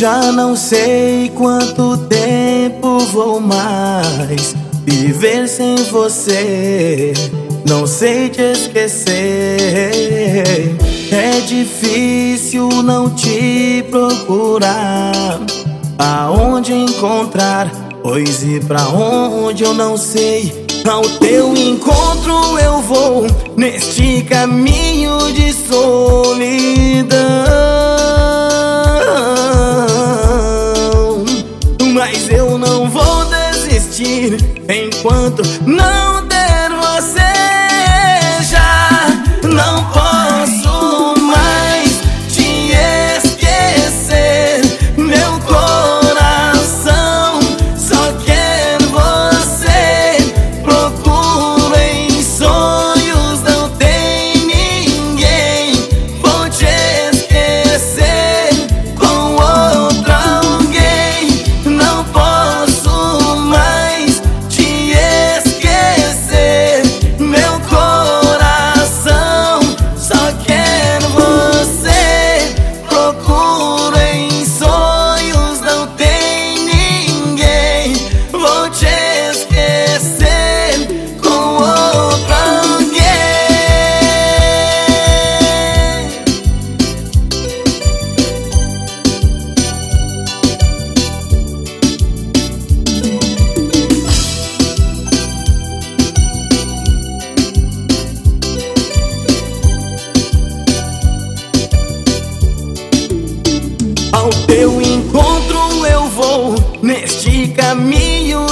Já não sei quanto tempo vou mais viver sem você. Não sei te esquecer. É difícil não te procurar. Aonde encontrar? Pois ir pra onde eu não sei. Ao teu encontro eu vou neste caminho de solidão. Mas eu não vou desistir enquanto não ter você. Já não posso mais te esquecer. Meu coração só quer você. Procuro em sonhos, não tem ninguém. Vou te esquecer com outra alguém. Não posso mais te esquecer. Meu coração só quer você. Procuro em sonhos, não tem ninguém. Vou te esquecer com outra alguém. Ao teu encontro eu vou neste caminho